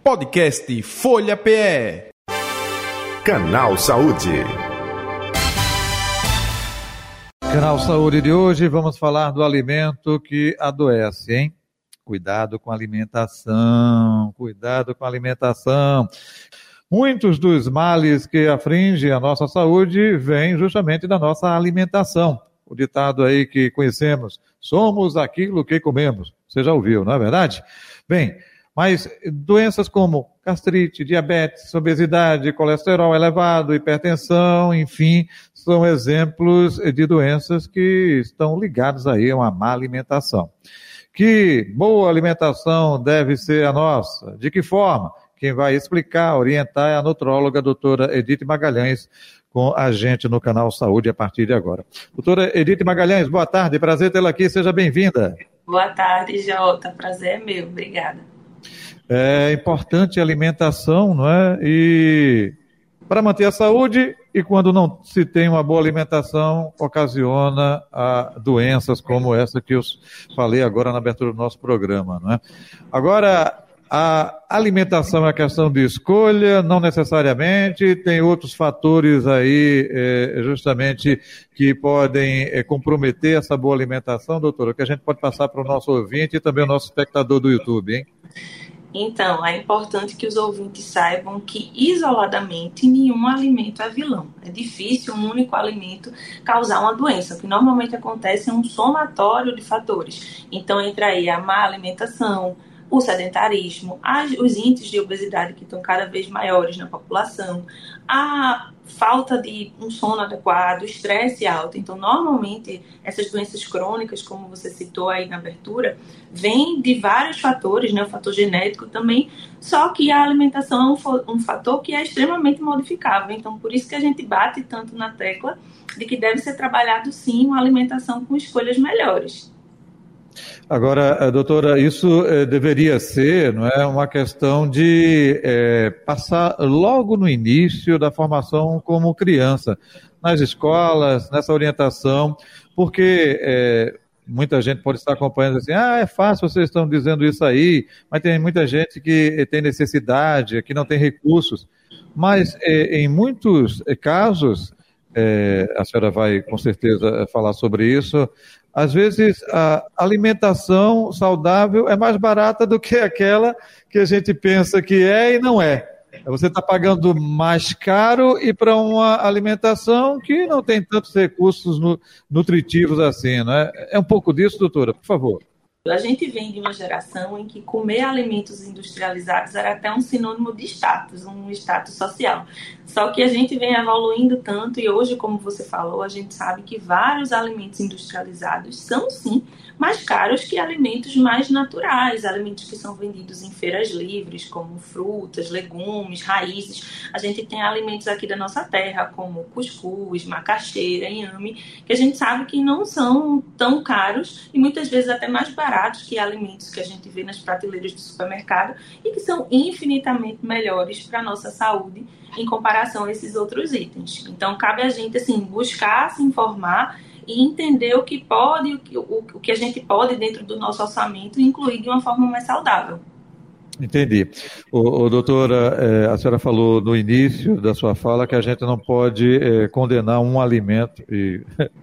Podcast Folha PE. Canal Saúde. Canal Saúde de hoje, vamos falar do alimento que adoece, hein? Cuidado com a alimentação, cuidado com a alimentação. Muitos dos males que afligem a nossa saúde vêm justamente da nossa alimentação. O ditado aí que conhecemos, somos aquilo que comemos. Você já ouviu, não é verdade? Bem, mas doenças como gastrite, diabetes, obesidade, colesterol elevado, hipertensão, enfim, são exemplos de doenças que estão ligadas aí a uma má alimentação. Que boa alimentação deve ser a nossa? De que forma? Quem vai explicar, orientar é a nutróloga doutora Edith Magalhães, com a gente no Canal Saúde a partir de agora. Doutora Edith Magalhães, boa tarde, prazer tê-la aqui, seja bem-vinda. Boa tarde, Jota, prazer é meu, obrigada. É importante a alimentação, não é? E para manter a saúde, e quando não se tem uma boa alimentação, ocasiona doenças como essa que eu falei agora na abertura do nosso programa, não é? Agora, a alimentação é questão de escolha, não necessariamente, tem outros fatores aí, justamente, que podem comprometer essa boa alimentação, doutora, que a gente pode passar para o nosso ouvinte e também o nosso espectador do YouTube, hein? Então, é importante que os ouvintes saibam que, isoladamente, nenhum alimento é vilão. É difícil um único alimento causar uma doença. O que normalmente acontece é um somatório de fatores. Então, entra aí a má alimentação, o sedentarismo, os índices de obesidade que estão cada vez maiores na população, a falta de um sono adequado, estresse alto. Então, normalmente, essas doenças crônicas, como você citou aí na abertura, vêm de vários fatores, né? O fator genético também, só que a alimentação é um fator que é extremamente modificável. Então, por isso que a gente bate tanto na tecla de que deve ser trabalhado, sim, uma alimentação com escolhas melhores. Agora, doutora, isso deveria ser, não é, uma questão de passar logo no início da formação como criança, nas escolas, nessa orientação, porque muita gente pode estar acompanhando assim, é fácil, vocês estão dizendo isso aí, mas tem muita gente que tem necessidade, que não tem recursos, mas em muitos casos, a senhora vai com certeza falar sobre isso, às vezes a alimentação saudável é mais barata do que aquela que a gente pensa que é e não é. Você está pagando mais caro e para uma alimentação que não tem tantos recursos nutritivos assim, não é? É um pouco disso, doutora, por favor. A gente vem de uma geração em que comer alimentos industrializados era até um sinônimo de status, um status social. Só que a gente vem evoluindo tanto e hoje, como você falou, a gente sabe que vários alimentos industrializados são, sim, mais caros que alimentos mais naturais, alimentos que são vendidos em feiras livres, como frutas, legumes, raízes. A gente tem alimentos aqui da nossa terra, como cuscuz, macaxeira, inhame, que a gente sabe que não são tão caros e muitas vezes até mais baratos que alimentos que a gente vê nas prateleiras do supermercado e que são infinitamente melhores para a nossa saúde em comparação a esses outros itens. Então, cabe a gente assim, buscar se informar e entender o que pode, o que a gente pode dentro do nosso orçamento incluir de uma forma mais saudável. Entendi. Doutora, a senhora falou no início da sua fala que a gente não pode condenar um alimento e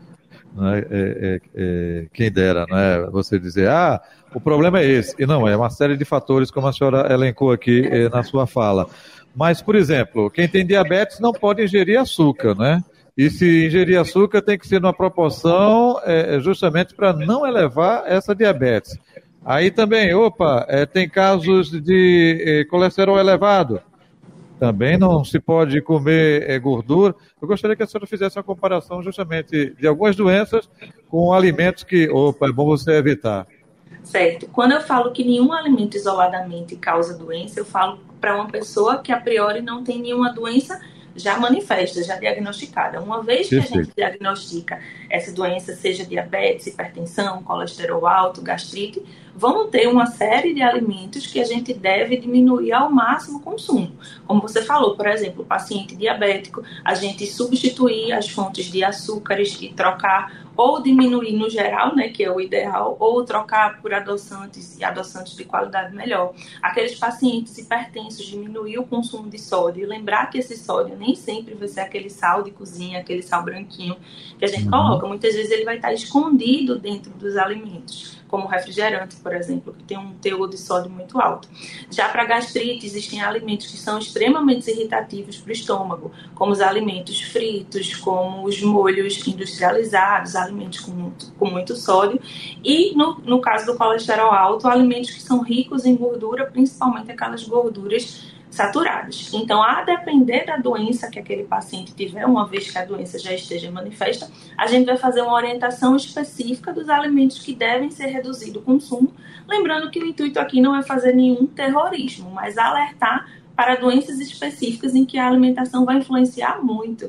quem dera, não é? Você dizer, o problema é esse. E não, é uma série de fatores, como a senhora elencou aqui na sua fala. Mas, por exemplo, quem tem diabetes não pode ingerir açúcar, né? E se ingerir açúcar tem que ser numa proporção justamente para não elevar essa diabetes. Aí também, tem casos de colesterol elevado. Também não se pode comer gordura. Eu gostaria que a senhora fizesse uma comparação justamente de algumas doenças com alimentos que, é bom você evitar. Certo. Quando eu falo que nenhum alimento isoladamente causa doença, eu falo para uma pessoa que a priori não tem nenhuma doença já manifesta, já diagnosticada. Uma vez que a gente diagnostica essa doença, seja diabetes, hipertensão, colesterol alto, gastrite, vão ter uma série de alimentos que a gente deve diminuir ao máximo o consumo. Como você falou, por exemplo, o paciente diabético, a gente substituir as fontes de açúcares e trocar ou diminuir no geral, né, que é o ideal, ou trocar por adoçantes e adoçantes de qualidade melhor. Aqueles pacientes hipertensos, diminuir o consumo de sódio e lembrar que esse sódio nem sempre vai ser aquele sal de cozinha, aquele sal branquinho que a gente coloca. Muitas vezes ele vai estar escondido dentro dos alimentos, como refrigerante, por exemplo, que tem um teor de sódio muito alto. Já para gastrite, existem alimentos que são extremamente irritativos para o estômago, como os alimentos fritos, como os molhos industrializados, alimentos com muito sódio. E, no caso do colesterol alto, alimentos que são ricos em gordura, principalmente aquelas gorduras saturadas. Então, a depender da doença que aquele paciente tiver, uma vez que a doença já esteja manifesta, a gente vai fazer uma orientação específica dos alimentos que devem ser reduzido o consumo, lembrando que o intuito aqui não é fazer nenhum terrorismo, mas alertar para doenças específicas em que a alimentação vai influenciar muito.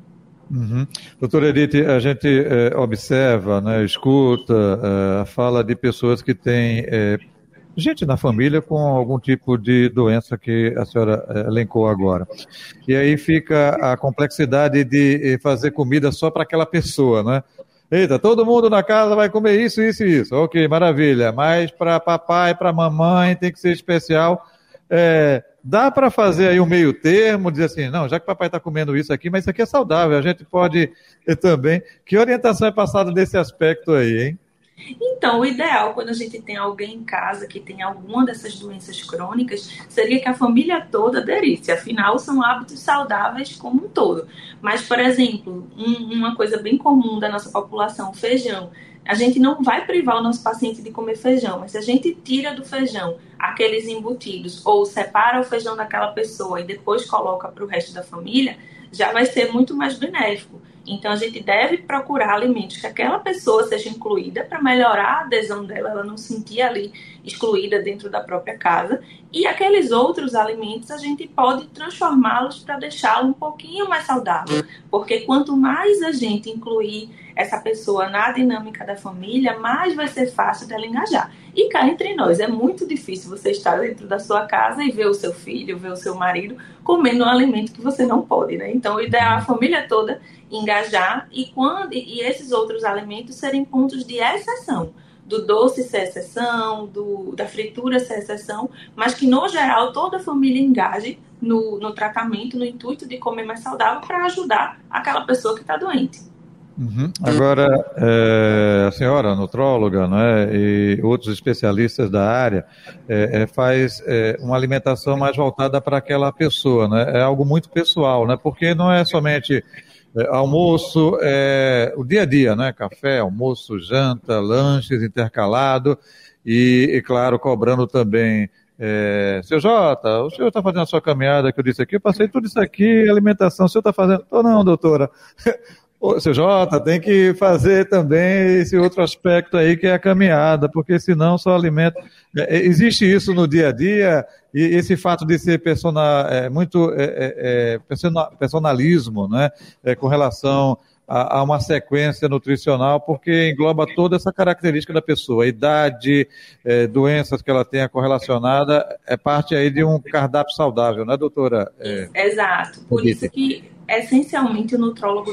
Doutora Edith, a gente observa, né, escuta, fala de pessoas que têm gente na família com algum tipo de doença que a senhora elencou agora. E aí fica a complexidade de fazer comida só para aquela pessoa, né? Eita, todo mundo na casa vai comer isso, isso e isso. Ok, maravilha. Mas para papai, para mamãe tem que ser especial. Dá para fazer aí um meio termo, dizer assim, não, já que papai está comendo isso aqui, mas isso aqui é saudável, a gente pode também. Que orientação é passada desse aspecto aí, hein? Então, o ideal, quando a gente tem alguém em casa que tem alguma dessas doenças crônicas, seria que a família toda aderisse. Afinal, são hábitos saudáveis como um todo. Mas, por exemplo, uma coisa bem comum da nossa população, feijão. A gente não vai privar o nosso paciente de comer feijão, mas se a gente tira do feijão aqueles embutidos ou separa o feijão daquela pessoa e depois coloca para o resto da família, já vai ser muito mais benéfico. Então, a gente deve procurar alimentos que aquela pessoa seja incluída para melhorar a adesão dela, ela não se sentir ali excluída dentro da própria casa. E aqueles outros alimentos, a gente pode transformá-los para deixá-lo um pouquinho mais saudável. Porque quanto mais a gente incluir essa pessoa na dinâmica da família, mais vai ser fácil dela engajar. E cá entre nós, é muito difícil você estar dentro da sua casa e ver o seu filho, ver o seu marido comendo um alimento que você não pode, né? Então, o ideal é a família toda engajar e esses outros alimentos serem pontos de exceção. Do doce ser exceção, da fritura ser exceção, mas que, no geral, toda a família engaje no tratamento, no intuito de comer mais saudável para ajudar aquela pessoa que está doente. Agora, a senhora, nutróloga, né, e outros especialistas da área, faz uma alimentação mais voltada para aquela pessoa, né? É algo muito pessoal, né? Porque não é somente almoço, o dia a dia, né? Café, almoço, janta, lanches intercalado e claro, cobrando também. Seu Jota, o senhor está fazendo a sua caminhada que eu disse aqui, eu passei tudo isso aqui, alimentação, o senhor está fazendo? Não, doutora. Seu Jota, tem que fazer também esse outro aspecto aí que é a caminhada, porque senão só alimenta. Existe isso no dia a dia, e esse fato de ser muito personalismo, né, com relação a uma sequência nutricional, porque engloba toda essa característica da pessoa, idade, doenças que ela tenha correlacionada, é parte aí de um cardápio saudável, né, doutora? Exato, por isso que essencialmente o nutrólogo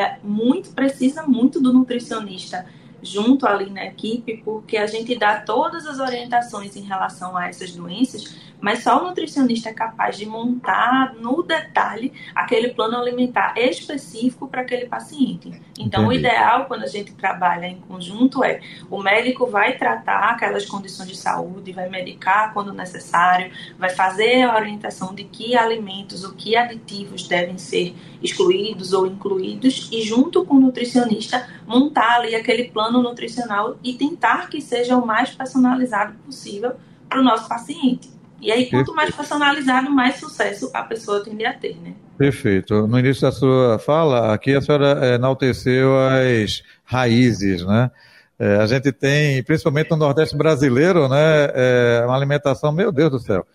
precisa muito do nutricionista junto ali na equipe, porque a gente dá todas as orientações em relação a essas doenças, mas só o nutricionista é capaz de montar no detalhe aquele plano alimentar específico para aquele paciente. Então, entendi. O ideal, quando a gente trabalha em conjunto, o médico vai tratar aquelas condições de saúde, vai medicar quando necessário, vai fazer a orientação de que alimentos, ou que aditivos devem ser excluídos ou incluídos, e junto com o nutricionista, montar ali aquele plano nutricional e tentar que seja o mais personalizado possível para o nosso paciente. E aí, quanto mais personalizado, mais sucesso a pessoa tende a ter, né? Perfeito. No início da sua fala, aqui a senhora enalteceu as raízes, né? A gente tem, principalmente no Nordeste brasileiro, né, uma alimentação, meu Deus do céu,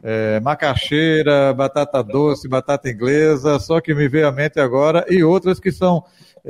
macaxeira, batata doce, batata inglesa, só que me veio à mente agora, e outras que são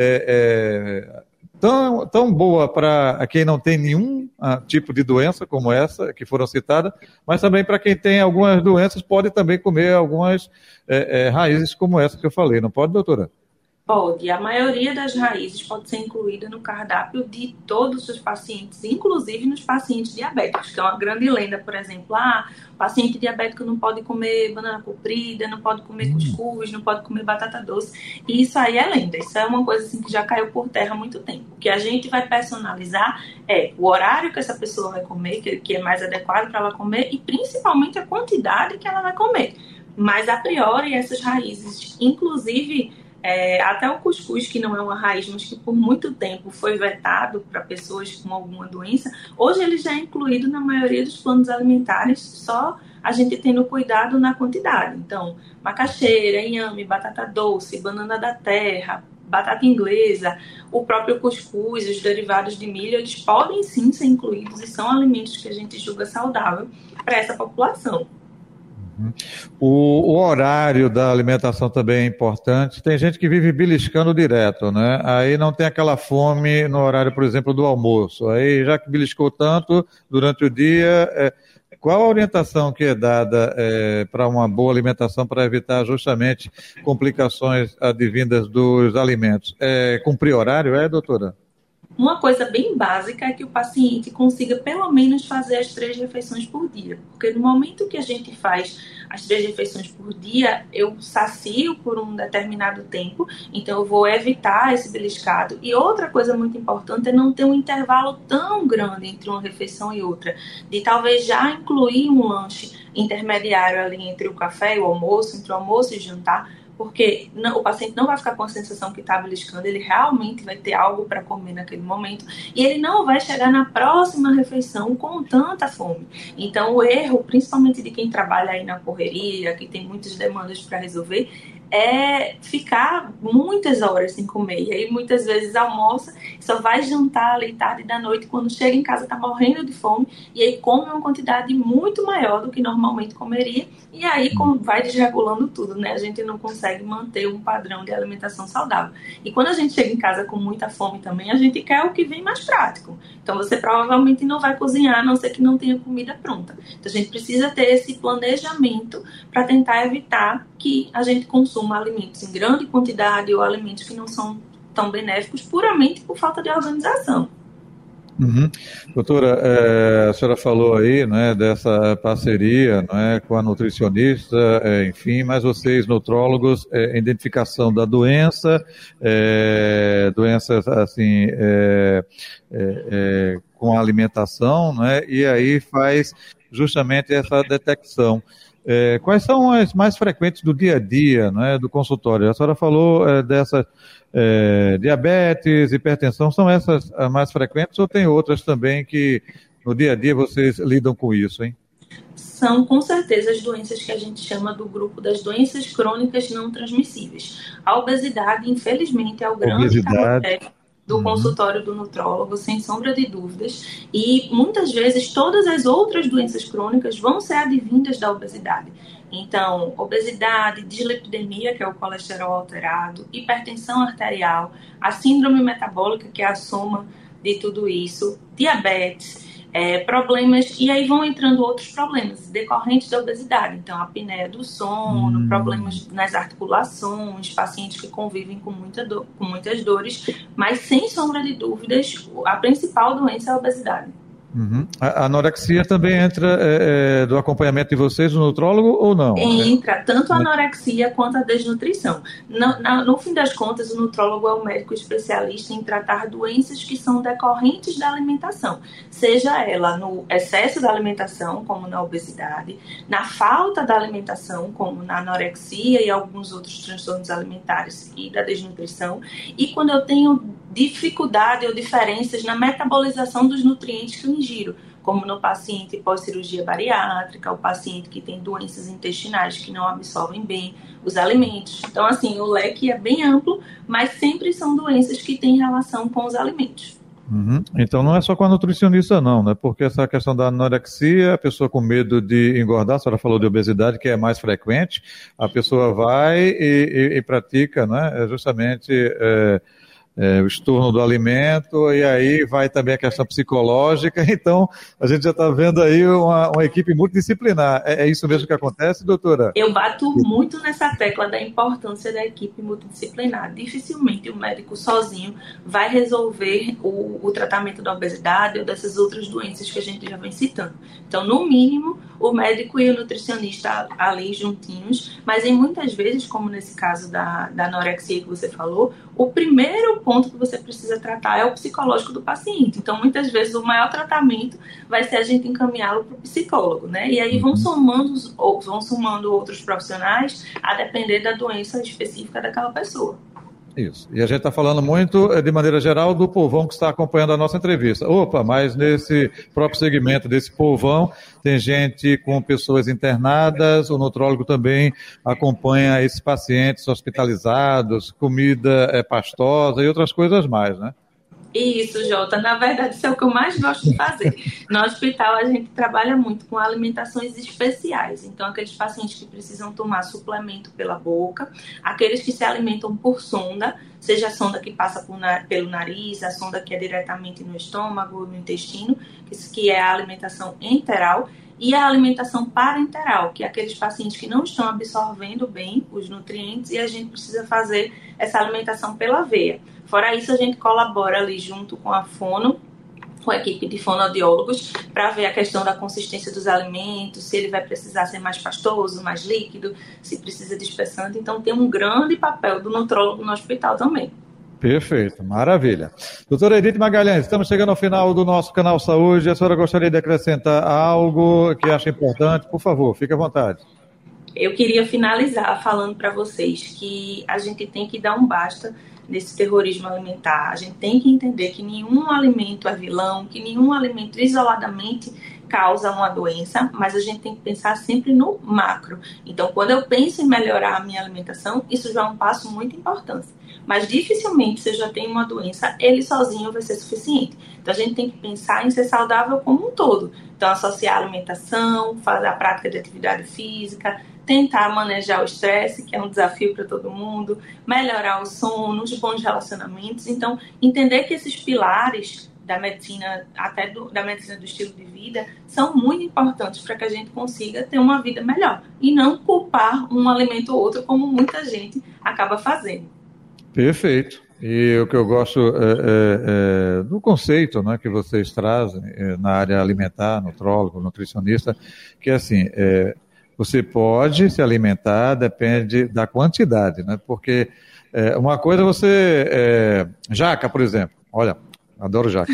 tão boa para quem não tem nenhum tipo de doença como essa, que foram citadas, mas também para quem tem algumas doenças, pode também comer algumas raízes como essa que eu falei, não pode, doutora? Pode. A maioria das raízes pode ser incluída no cardápio de todos os pacientes, inclusive nos pacientes diabéticos, que é uma grande lenda, por exemplo. O paciente diabético não pode comer banana comprida, não pode comer cuscuz, não pode comer batata doce. E isso aí é lenda. Isso é uma coisa assim, que já caiu por terra há muito tempo. O que a gente vai personalizar é o horário que essa pessoa vai comer, que é mais adequado para ela comer, e principalmente a quantidade que ela vai comer. Mas, a priori, essas raízes, inclusive... até o cuscuz, que não é uma raiz, mas que por muito tempo foi vetado para pessoas com alguma doença, hoje ele já é incluído na maioria dos planos alimentares, só a gente tendo cuidado na quantidade. Então, macaxeira, inhame, batata doce, banana da terra, batata inglesa, o próprio cuscuz, os derivados de milho, eles podem sim ser incluídos e são alimentos que a gente julga saudável para essa população. O horário da alimentação também é importante. Tem gente que vive beliscando direto, né? Aí não tem aquela fome no horário, por exemplo, do almoço. Aí, já que beliscou tanto durante o dia, qual a orientação que é dada para uma boa alimentação para evitar justamente complicações advindas dos alimentos? Cumprir horário, doutora? Uma coisa bem básica é que o paciente consiga pelo menos fazer as 3 refeições por dia. Porque no momento que a gente faz as 3 refeições por dia, eu sacio por um determinado tempo, então eu vou evitar esse beliscado. E outra coisa muito importante é não ter um intervalo tão grande entre uma refeição e outra, de talvez já incluir um lanche intermediário ali entre o café e o almoço, entre o almoço e o jantar, porque o paciente não vai ficar com a sensação que está beliscando, ele realmente vai ter algo para comer naquele momento, e ele não vai chegar na próxima refeição com tanta fome. Então, o erro, principalmente de quem trabalha aí na correria, que tem muitas demandas para resolver, é ficar muitas horas sem comer. E aí, muitas vezes, almoça, só vai jantar ali tarde da noite, quando chega em casa, está morrendo de fome, e aí come uma quantidade muito maior do que normalmente comeria, e aí vai desregulando tudo, né? A gente não consegue manter um padrão de alimentação saudável. E quando a gente chega em casa com muita fome também, a gente quer o que vem mais prático. Então, você provavelmente não vai cozinhar, a não ser que não tenha comida pronta. Então, a gente precisa ter esse planejamento para tentar evitar que a gente consuma alimentos em grande quantidade ou alimentos que não são tão benéficos puramente por falta de organização. Doutora, a senhora falou aí, né, dessa parceria, né, com a nutricionista, enfim, mas vocês, nutrólogos, identificação da doença, doenças assim, com a alimentação, né, e aí faz justamente essa detecção. Quais são as mais frequentes do dia a dia, né, do consultório? A senhora falou dessas diabetes, hipertensão, são essas as mais frequentes ou tem outras também que no dia a dia vocês lidam com isso, hein? São com certeza as doenças que a gente chama do grupo das doenças crônicas não transmissíveis. A obesidade, infelizmente, é o grande carro-chefe do consultório do nutrólogo, sem sombra de dúvidas, e muitas vezes todas as outras doenças crônicas vão ser advindas da obesidade. Então, obesidade, dislipidemia, que é o colesterol alterado, hipertensão arterial, a síndrome metabólica, que é a soma de tudo isso, diabetes, problemas, e aí vão entrando outros problemas decorrentes da obesidade. Então, a apneia do sono, problemas nas articulações, pacientes que convivem com muitas dores, mas sem sombra de dúvidas, a principal doença é a obesidade. A anorexia também entra do acompanhamento de vocês, do nutrólogo, ou não? Entra, tanto a anorexia quanto a desnutrição. No fim das contas, o nutrólogo é o médico especialista em tratar doenças que são decorrentes da alimentação, seja ela no excesso da alimentação, como na obesidade, na falta da alimentação, como na anorexia e alguns outros transtornos alimentares e da desnutrição, e quando eu tenho dificuldade ou diferenças na metabolização dos nutrientes que eu ingiro, como no paciente pós-cirurgia bariátrica, o paciente que tem doenças intestinais que não absorvem bem os alimentos. Então, assim, o leque é bem amplo, mas sempre são doenças que têm relação com os alimentos. Então não é só com a nutricionista não, né? Porque essa questão da anorexia, a pessoa com medo de engordar, a senhora falou de obesidade, que é mais frequente, a pessoa vai e pratica, né? Justamente o estorno do alimento, e aí vai também a questão psicológica. Então, a gente já está vendo aí uma equipe multidisciplinar. É isso mesmo que acontece, doutora? Eu bato muito nessa tecla da importância da equipe multidisciplinar. Dificilmente o médico sozinho vai resolver o tratamento da obesidade ou dessas outras doenças que a gente já vem citando. Então, no mínimo, o médico e o nutricionista ali juntinhos, mas em muitas vezes, como nesse caso da anorexia que você falou, o primeiro ponto que você precisa tratar é o psicológico do paciente. Então, muitas vezes, o maior tratamento vai ser a gente encaminhá-lo para o psicólogo, né? E aí vão somando outros profissionais a depender da doença específica daquela pessoa. Isso. E a gente está falando muito, de maneira geral, do povão que está acompanhando a nossa entrevista. Mas nesse próprio segmento desse povão, tem gente com pessoas internadas, o nutrólogo também acompanha esses pacientes hospitalizados, comida pastosa e outras coisas mais, né? Isso, Jota. Na verdade, isso é o que eu mais gosto de fazer. No hospital, a gente trabalha muito com alimentações especiais. Então, aqueles pacientes que precisam tomar suplemento pela boca, aqueles que se alimentam por sonda, seja a sonda que passa pelo nariz, a sonda que é diretamente no estômago, no intestino, que é a alimentação enteral, e a alimentação parenteral, que é aqueles pacientes que não estão absorvendo bem os nutrientes e a gente precisa fazer essa alimentação pela veia. Fora isso, a gente colabora ali junto com a fono, com a equipe de fonoaudiólogos, para ver a questão da consistência dos alimentos, se ele vai precisar ser mais pastoso, mais líquido, se precisa de espessante. Então, tem um grande papel do nutrólogo no hospital também. Perfeito, maravilha. Doutora Edith Magalhães, estamos chegando ao final do nosso Canal Saúde. A senhora gostaria de acrescentar algo que acha importante? Por favor, fique à vontade. Eu queria finalizar falando para vocês que a gente tem que dar um basta nesse terrorismo alimentar. A gente tem que entender que nenhum alimento é vilão, que nenhum alimento isoladamente causa uma doença, mas a gente tem que pensar sempre no macro. Então, quando eu penso em melhorar a minha alimentação, isso já é um passo muito importante. Mas dificilmente, se eu já tenho uma doença, ele sozinho vai ser suficiente. Então, a gente tem que pensar em ser saudável como um todo. Então, associar a alimentação, fazer a prática de atividade física, tentar manejar o estresse, que é um desafio para todo mundo, melhorar o sono, os bons relacionamentos. Então, entender que esses pilares da medicina, até da medicina do estilo de vida, são muito importantes para que a gente consiga ter uma vida melhor. E não culpar um alimento ou outro, como muita gente acaba fazendo. Perfeito. E o que eu gosto do conceito, né, que vocês trazem na área alimentar, nutrólogo, nutricionista, que é assim, você pode se alimentar, depende da quantidade, né? Porque uma coisa jaca, por exemplo, olha, adoro jaca.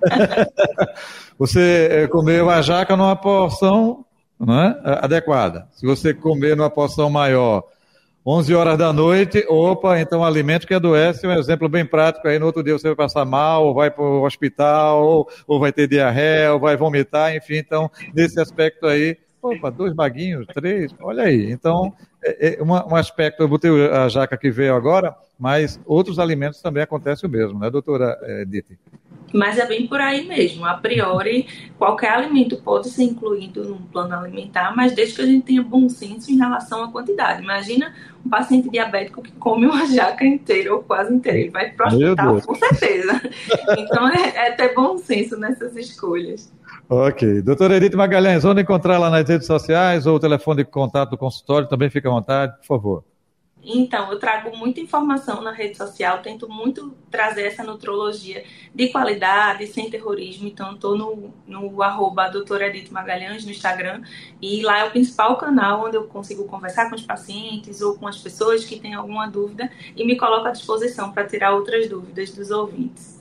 Você comer uma jaca numa porção, né, adequada. Se você comer numa porção maior, 11 horas da noite, então alimento que adoece, um exemplo bem prático, aí no outro dia você vai passar mal, ou vai para o hospital, ou vai ter diarreia, ou vai vomitar, enfim, então, nesse aspecto aí, 2 baguinhos, 3, olha aí. Então, um aspecto, eu botei a jaca que veio agora, mas outros alimentos também acontecem o mesmo, né, doutora Edith? Mas é bem por aí mesmo. A priori, qualquer alimento pode ser incluído num plano alimentar, mas desde que a gente tenha bom senso em relação à quantidade. Imagina um paciente diabético que come uma jaca inteira ou quase inteira. Ele vai para o hospital, com certeza. Então, é ter bom senso nessas escolhas. Ok. Doutora Edith Magalhães, onde encontrá-la nas redes sociais ou o telefone de contato do consultório? Também fica à vontade, por favor. Então, eu trago muita informação na rede social, tento muito trazer essa nutrologia de qualidade, sem terrorismo. Então, estou no @doutora Edith Magalhães no Instagram, e lá é o principal canal onde eu consigo conversar com os pacientes ou com as pessoas que têm alguma dúvida e me coloco à disposição para tirar outras dúvidas dos ouvintes.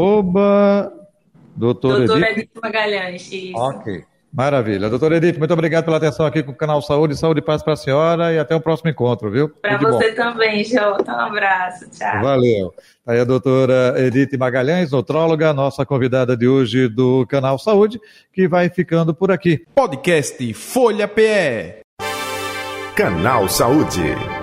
Doutora Edith Magalhães, isso. Ok. Maravilha. Doutora Edith, muito obrigado pela atenção aqui com o Canal Saúde. Saúde e paz para a senhora e até o próximo encontro, viu? Para você também, Jota. Um abraço. Tchau. Valeu. Aí a doutora Edith Magalhães, nutróloga, nossa convidada de hoje do Canal Saúde, que vai ficando por aqui. Podcast Folha PE. Canal Saúde.